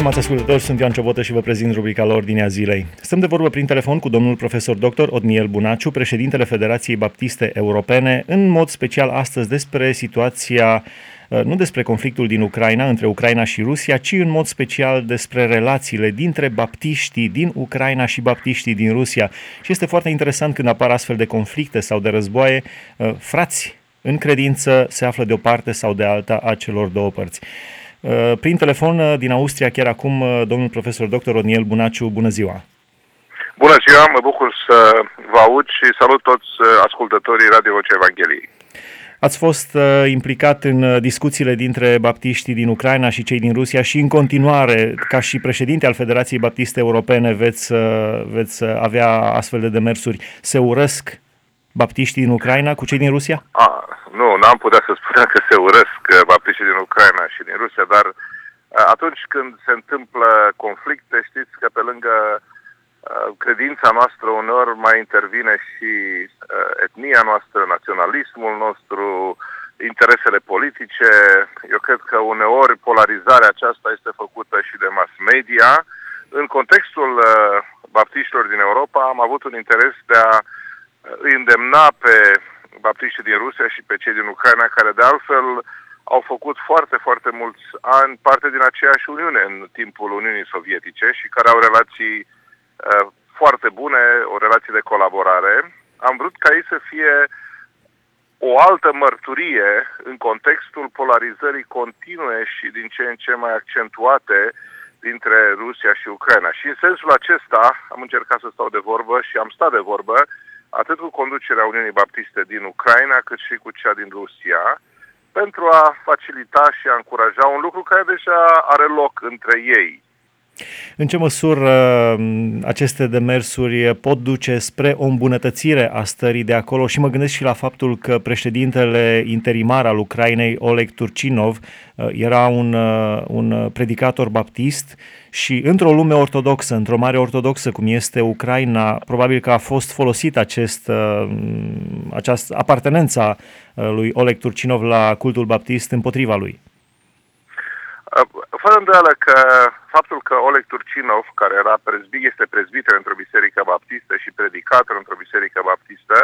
Stimați ascultători, sunt Ioan Ciobotă și vă prezint rubrica la Ordinea Zilei. Stăm de vorbă prin telefon cu domnul profesor dr. Otniel Bunaciu, președintele Federației Baptiste Europene, în mod special astăzi despre situația, nu despre conflictul din Ucraina, între Ucraina și Rusia, ci în mod special despre relațiile dintre baptiștii din Ucraina și baptiștii din Rusia. Și este foarte interesant când apar astfel de conflicte sau de războaie, frați în credință se află de o parte sau de alta a celor două părți. Prin telefon din Austria, chiar acum, domnul profesor dr. Otniel Bunaciu, bună ziua! Bună ziua, mă bucur să vă aud și salut toți ascultătorii Radio Vocea Evangheliei. Ați fost implicat în discuțiile dintre baptiștii din Ucraina și cei din Rusia și în continuare, ca și președinte al Federației Baptiste Europene, veți avea astfel de demersuri. Se urăsc baptiștii din Ucraina cu cei din Rusia? Nu, n-am putea să spunem că se urăsc baptiștii din Ucraina și din Rusia, dar atunci când se întâmplă conflicte, știți că pe lângă credința noastră uneori mai intervine și etnia noastră, naționalismul nostru, interesele politice. Eu cred că uneori polarizarea aceasta este făcută și de mass media. În contextul baptiștilor din Europa am avut un interes de a îi îndemna pe baptiștii din Rusia și pe cei din Ucraina, care de altfel au făcut foarte, foarte mulți ani parte din aceeași Uniune în timpul Uniunii Sovietice și care au relații foarte bune, o relație de colaborare. Am vrut ca ei să fie o altă mărturie în contextul polarizării continue și din ce în ce mai accentuate dintre Rusia și Ucraina. Și în sensul acesta am încercat să stau de vorbă și am stat de vorbă atât cu conducerea Uniunii Baptiste din Ucraina, cât și cu cea din Rusia, pentru a facilita și a încuraja un lucru care deja are loc între ei. În ce măsură aceste demersuri pot duce spre o îmbunătățire a stării de acolo? Și mă gândesc și la faptul că președintele interimar al Ucrainei, Oleg Turchinov, era un predicator baptist și într-o lume ortodoxă, într-o mare ortodoxă cum este Ucraina, probabil că a fost folosit această apartenența lui Oleg Turchinov la cultul baptist împotriva lui. Fără îndoială că faptul că Oleg Turchinov, care este prezbiter într-o biserică baptistă și predicator într-o biserică baptistă,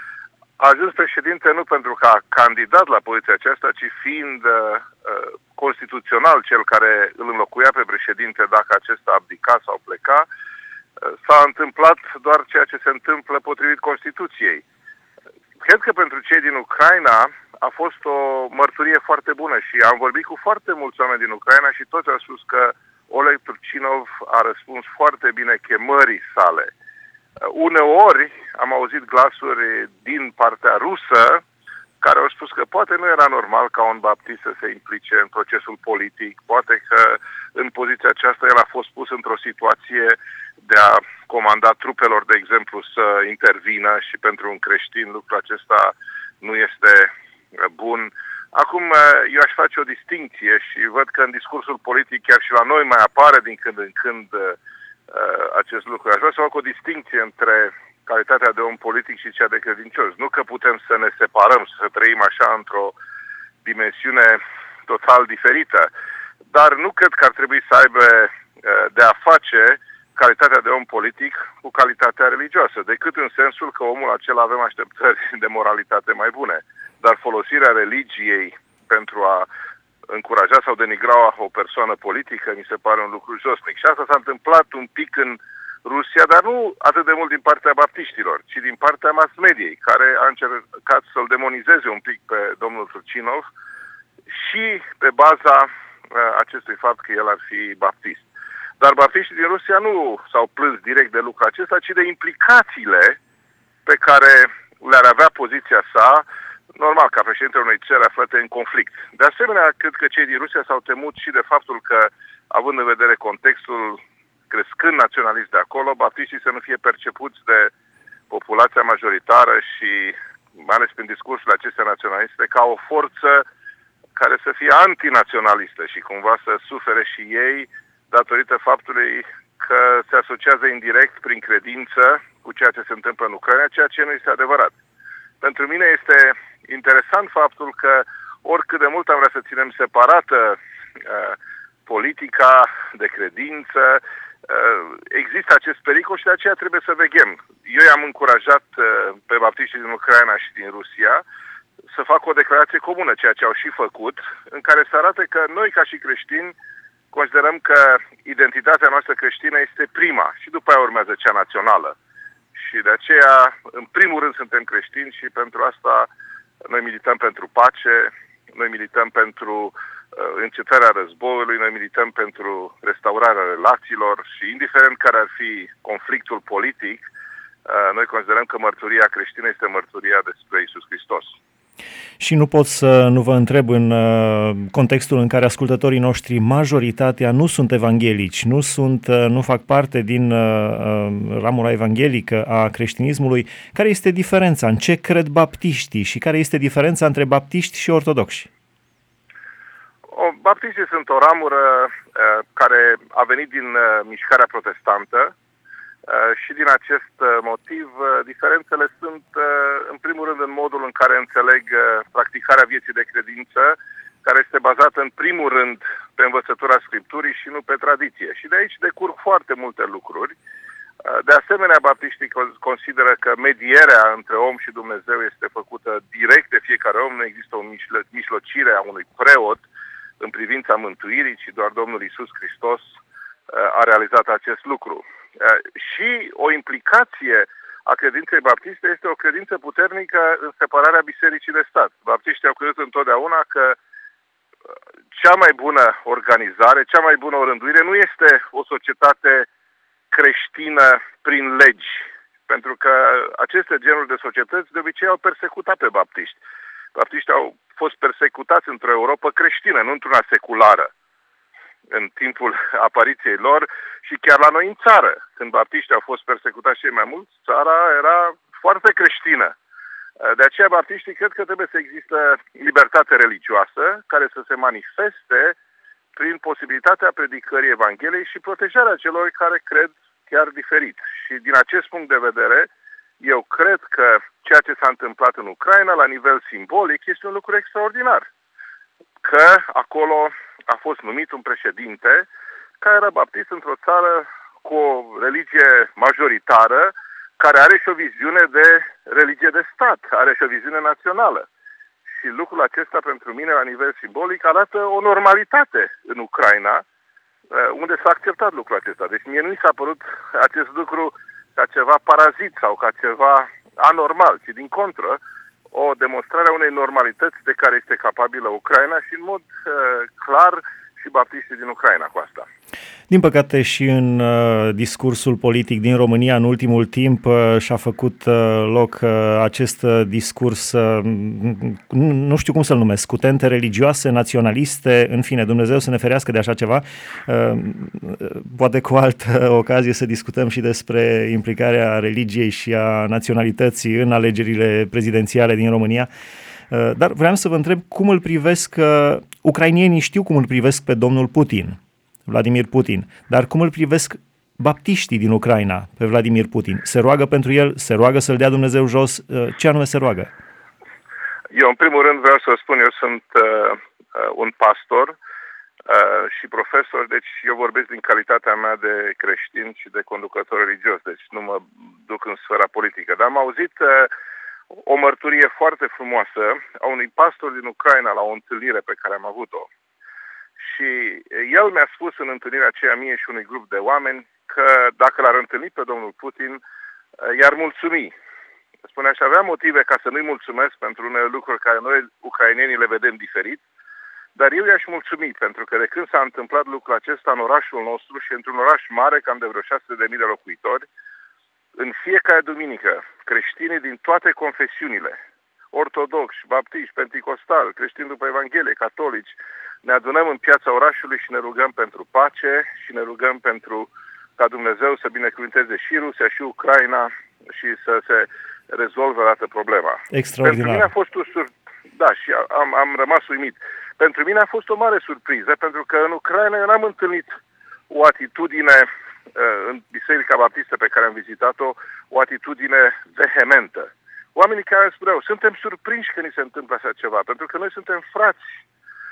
a ajuns președinte nu pentru că a candidat la poziția aceasta, ci fiind constituțional cel care îl înlocuia pe președinte dacă acesta abdica sau pleca, s-a întâmplat doar ceea ce se întâmplă potrivit Constituției. Cred că pentru cei din Ucraina a fost o mărturie foarte bună și am vorbit cu foarte mulți oameni din Ucraina și toți au spus că Oleg Turchinov a răspuns foarte bine chemării sale. Uneori am auzit glasuri din partea rusă care au spus că poate nu era normal ca un baptist să se implice în procesul politic, poate că în poziția aceasta el a fost pus într-o situație de a comanda trupelor, de exemplu, să intervină și pentru un creștin lucrul acesta nu este bun. Acum, eu aș face o distincție și văd că în discursul politic chiar și la noi mai apare din când în când acest lucru. Aș vrea să fac o distincție între calitatea de om politic și cea de credincios. Nu că putem să ne separăm, să trăim așa într-o dimensiune total diferită, dar nu cred că ar trebui să aibă de a face calitatea de om politic cu calitatea religioasă, decât în sensul că omul acela avem așteptări de moralitate mai bune. Dar folosirea religiei pentru a încuraja sau denigra o persoană politică mi se pare un lucru josnic. Și asta s-a întâmplat un pic în Rusia, dar nu atât de mult din partea baptiștilor, ci din partea mass mediei, care a încercat să-l demonizeze un pic pe domnul Turchinov și pe baza acestui fapt că el ar fi baptist. Dar baptiștii din Rusia nu s-au plâns direct de lucrul acesta, ci de implicațiile pe care le-ar avea poziția sa, normal, ca președintele unei țări aflate în conflict. De asemenea, cred că cei din Rusia s-au temut și de faptul că, având în vedere contextul crescând naționalist de acolo, baptiștii să nu fie percepuți de populația majoritară și, mai ales prin discursurile acestea naționaliste, ca o forță care să fie antinaționalistă și cumva să sufere și ei datorită faptului că se asociază indirect prin credință cu ceea ce se întâmplă în Ucraina, ceea ce nu este adevărat. Pentru mine este interesant faptul că oricât de mult am vrea să ținem separată politica, de credință. Există acest pericol și de aceea trebuie să veghem. Eu i-am încurajat pe baptiștii din Ucraina și din Rusia să facă o declarație comună, ceea ce au și făcut, în care să arate că noi, ca și creștini, considerăm că identitatea noastră creștină este prima și după aia urmează cea națională. Și de aceea, în primul rând, suntem creștini și pentru asta noi milităm pentru pace, noi milităm pentru încetarea războiului, noi milităm pentru restaurarea relațiilor și indiferent care ar fi conflictul politic, noi considerăm că mărturia creștină este mărturia despre Iisus Hristos. Și nu pot să nu vă întreb în contextul în care ascultătorii noștri, majoritatea, nu sunt evanghelici, nu fac parte din ramura evanghelică a creștinismului. Care este diferența? În ce cred baptiștii și care este diferența între baptiști și ortodoxi? Baptiștii sunt o ramură care a venit din mișcarea protestantă. Și din acest motiv, diferențele sunt, în primul rând, în modul în care înțeleg practicarea vieții de credință, care este bazată, în primul rând, pe învățătura Scripturii și nu pe tradiție. Și de aici decurg foarte multe lucruri. De asemenea, baptiștii consideră că medierea între om și Dumnezeu este făcută direct de fiecare om, nu există o mijlocire a unui preot în privința mântuirii, ci doar Domnul Iisus Hristos a realizat acest lucru. Și o implicație a credinței baptiste este o credință puternică în separarea bisericii de stat. Baptiștii au crezut întotdeauna că cea mai bună organizare, cea mai bună orânduire nu este o societate creștină prin legi, pentru că aceste genuri de societăți de obicei au persecutat pe baptiști. Baptiștii au fost persecutați într-o Europa creștină, nu într-una seculară, în timpul apariției lor și chiar la noi în țară. Când baptiștii au fost persecutați cei mai mulți, țara era foarte creștină. De aceea baptiștii cred că trebuie să există libertate religioasă care să se manifeste prin posibilitatea predicării Evangheliei și protejarea celor care cred chiar diferit. Și din acest punct de vedere, eu cred că ceea ce s-a întâmplat în Ucraina la nivel simbolic este un lucru extraordinar. Că acolo a fost numit un președinte care era baptist într-o țară cu o religie majoritară, care are și o viziune de religie de stat, are și o viziune națională. Și lucrul acesta pentru mine, la nivel simbolic, arată o normalitate în Ucraina, unde s-a acceptat lucrul acesta. Deci mie nu mi s-a părut acest lucru ca ceva parazit sau ca ceva anormal, ci din contră, o demonstrare a unei normalități de care este capabilă Ucraina și în mod clar și baptiștii din Ucraina cu asta. Din păcate și în discursul politic din România în ultimul timp și-a făcut loc acest discurs, nu știu cum să-l numesc, cu tente religioase, naționaliste, în fine, Dumnezeu să ne ferească de așa ceva. Poate cu altă ocazie să discutăm și despre implicarea religiei și a naționalității în alegerile prezidențiale din România. Dar vreau să vă întreb cum îl privesc, ucrainienii știu cum îl privesc pe domnul Putin, Vladimir Putin, dar cum îl privesc baptiștii din Ucraina pe Vladimir Putin? Se roagă pentru el? Se roagă să-l dea Dumnezeu jos? Ce anume se roagă? Eu, în primul rând, vreau să spun, eu sunt un pastor și profesor, deci eu vorbesc din calitatea mea de creștin și de conducător religios, deci nu mă duc în sfera politică. Dar am auzit o mărturie foarte frumoasă a unui pastor din Ucraina la o întâlnire pe care am avut-o. Și el mi-a spus în întâlnirea aceea mie și unui grup de oameni că dacă l-ar întâlni pe domnul Putin, i-ar mulțumi. Spune așa, avea motive ca să nu-i mulțumesc pentru unele lucruri care noi, ucrainenii, le vedem diferit, dar eu i-aș mulțumi pentru că de când s-a întâmplat lucrul acesta în orașul nostru și într-un oraș mare, cam de vreo 6.000 de locuitori, în fiecare duminică, creștinii din toate confesiunile, ortodoxi, baptiști, penticostali, creștini după Evanghelie, catolici, ne adunăm în piața orașului și ne rugăm pentru pace și ne rugăm pentru ca Dumnezeu să binecuvânteze și Rusia și Ucraina și să se rezolve odată problema. Extraordinar. Pentru mine a fost da, și am rămas uimit. Pentru mine a fost o mare surpriză, pentru că în Ucraina eu n-am întâlnit o atitudine în Biserica Baptistă pe care am vizitat-o, o atitudine vehementă. Oamenii care spuneau, suntem surprinși că ni se întâmplă așa ceva, pentru că noi suntem frați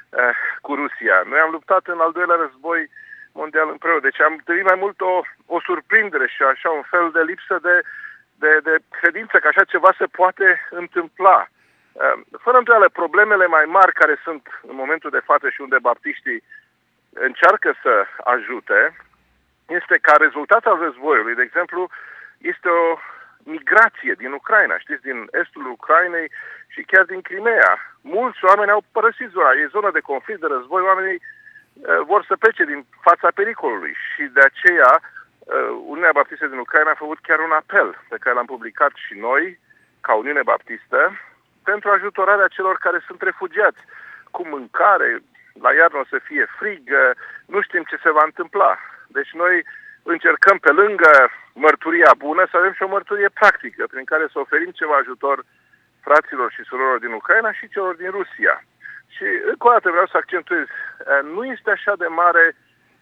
cu Rusia. Noi am luptat în al doilea război mondial împreună. Deci am trăit mai mult o surprindere și așa un fel de lipsă de credință că așa ceva se poate întâmpla. Fără îndoială, problemele mai mari care sunt în momentul de față și unde baptiștii încearcă să ajute, este ca rezultat al războiului, de exemplu, este o migrație din Ucraina, știți, din estul Ucrainei și chiar din Crimea. Mulți oameni au părăsit zona, e zonă de conflict, de război, oamenii vor să plece din fața pericolului și de aceea Uniunea Baptistă din Ucraina a făcut chiar un apel pe care l-am publicat și noi, ca Uniune Baptistă, pentru ajutorarea celor care sunt refugiați, cu mâncare, la iarnă o să fie frig, nu știm ce se va întâmpla. Deci noi încercăm pe lângă mărturia bună să avem și o mărturie practică prin care să oferim ceva ajutor fraților și surorilor din Ucraina și celor din Rusia. Și încă o dată vreau să accentuez, nu este așa de mare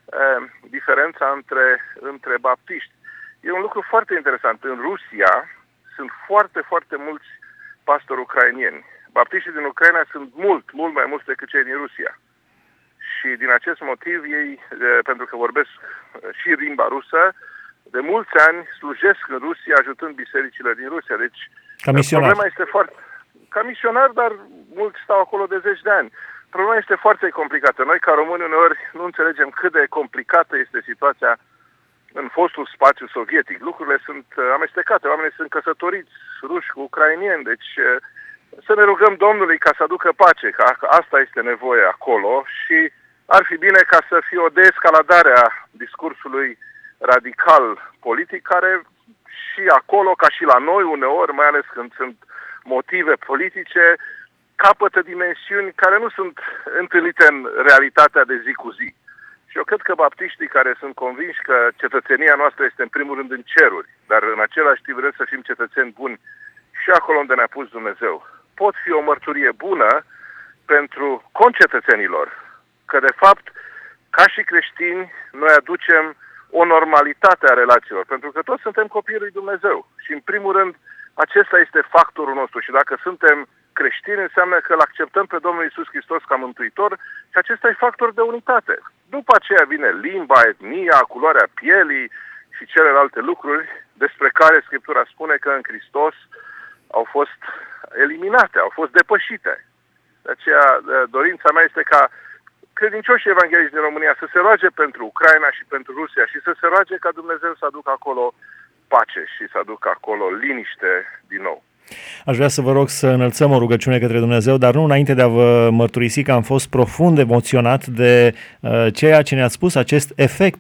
diferența între baptiști. E un lucru foarte interesant. În Rusia sunt foarte, foarte mulți pastori ucrainieni. Baptiștii din Ucraina sunt mult mai mulți decât cei din Rusia. Și din acest motiv ei, pentru că vorbesc și limba rusă, de mulți ani slujesc în Rusia ajutând bisericile din Rusia. Deci ca misionar. Problema este foarte... Ca misionar, dar mulți stau acolo de 10 de ani. Problema este foarte complicată. Noi, ca români, uneori nu înțelegem cât de complicată este situația în fostul spațiu sovietic. Lucrurile sunt amestecate, oamenii sunt căsătoriți, ruși cu ucrainieni, deci să ne rugăm Domnului ca să aducă pace, că asta este nevoie acolo și ar fi bine ca să fie o deescaladare a discursului radical politic, care și acolo, ca și la noi uneori, mai ales când sunt motive politice, capătă dimensiuni care nu sunt întâlnite în realitatea de zi cu zi. Și eu cred că baptiștii care sunt convinși că cetățenia noastră este în primul rând în ceruri, dar în același timp vrem să fim cetățeni buni și acolo unde ne-a pus Dumnezeu, pot fi o mărturie bună pentru concetățenilor, că de fapt, ca și creștini, noi aducem o normalitate a relațiilor, pentru că toți suntem copiii lui Dumnezeu și în primul rând acesta este factorul nostru și dacă suntem creștini înseamnă că îl acceptăm pe Domnul Iisus Hristos ca mântuitor și acesta e factor de unitate. După aceea vine limba, etnia, culoarea pielii și celelalte lucruri despre care Scriptura spune că în Hristos au fost eliminate, au fost depășite. De aceea dorința mea este ca credincioșii evanghelici din România să se roage pentru Ucraina și pentru Rusia și să se roage ca Dumnezeu să aducă acolo pace și să aducă acolo liniște din nou. Aș vrea să vă rog să înălțăm o rugăciune către Dumnezeu, dar nu înainte de a vă mărturisi că am fost profund emoționat de ceea ce ne-ați spus, acest efect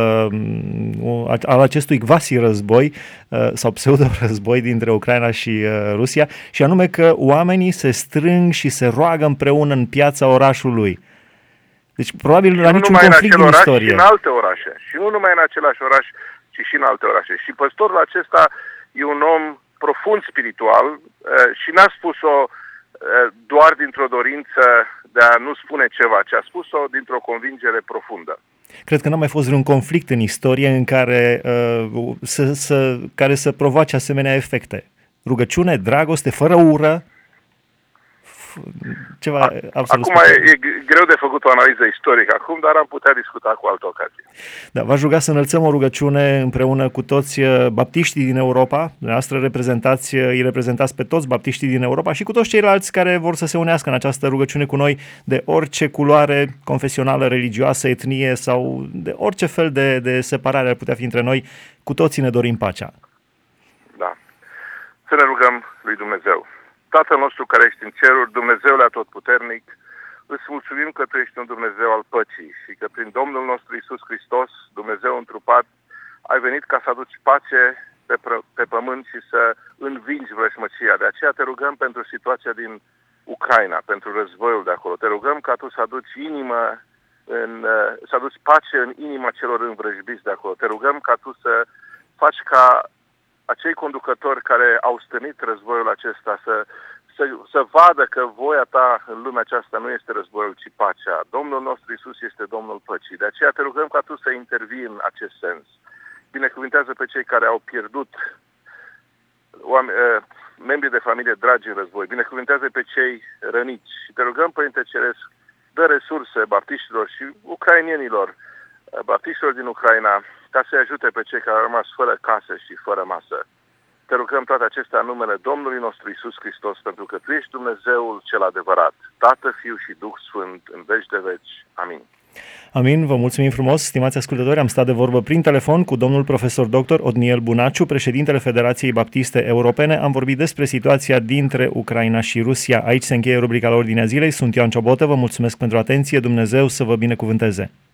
al acestui quasi-război sau pseudo-război dintre Ucraina și Rusia, și anume că oamenii se strâng și se roagă împreună în piața orașului. Deci probabil la niciun conflict din istorie. Și în alte orașe. Și nu numai în același oraș, ci și în alte orașe. Și păstorul acesta e un om profund spiritual și n-a spus-o doar dintr-o dorință de a nu spune ceva, ci a spus-o dintr-o convingere profundă. Cred că n-a mai fost vreun conflict în istorie în care care să provoace asemenea efecte. Rugăciune, dragoste, fără ură, ceva absolut Acum e greu de făcut o analiză istorică acum, dar am putea discuta cu altă ocazie. Da, v-aș ruga să înălțăm o rugăciune împreună cu toți baptiștii din Europa. Dumneavoastră îi reprezentați pe toți baptiștii din Europa și cu toți ceilalți care vor să se unească în această rugăciune cu noi, de orice culoare confesională, religioasă, etnie sau de orice fel de separare ar putea fi între noi. Cu toții ne dorim pacea. Da. Să ne rugăm lui Dumnezeu. Tatăl nostru care ești în ceruri, Dumnezeule atotputernic, îți mulțumim că Tu ești un Dumnezeu al păcii și că prin Domnul nostru Iisus Hristos, Dumnezeu întrupat, ai venit ca să aduci pace pe pământ și să învingi vrăjmăția. De aceea te rugăm pentru situația din Ucraina, pentru războiul de acolo. Te rugăm ca Tu să aduci să aduci pace în inima celor învrăjbiți de acolo. Te rugăm ca Tu să faci ca acei conducători care au stănit războiul acesta să vadă că voia Ta în lumea aceasta nu este războiul, ci pacea. Domnul nostru Iisus este Domnul păcii. De aceea te rugăm ca Tu să intervii în acest sens. Binecuvintează pe cei care au pierdut membrii de familie dragi în război. Binecuvintează pe cei răniți. Și te rugăm, Părinte Ceresc, dă resurse baptiștilor și ucrainienilor, baptiștilor din Ucraina, ca să-i ajute pe cei care au rămas fără casă și fără masă. Te rugăm toate acestea în numele Domnului nostru Iisus Hristos, pentru că Tu ești Dumnezeul cel adevărat, Tată, Fiu și Duh Sfânt, în veci de veci. Amin. Amin, vă mulțumim frumos, stimați ascultători, am stat de vorbă prin telefon cu domnul profesor dr. Otniel Bunaciu, președintele Federației Baptiste Europene. Am vorbit despre situația dintre Ucraina și Rusia. Aici se încheie rubrica la Ordinea Zilei. Sunt Ioan Ciobotă, vă mulțumesc pentru atenție, Dumnezeu să vă binecuvânteze.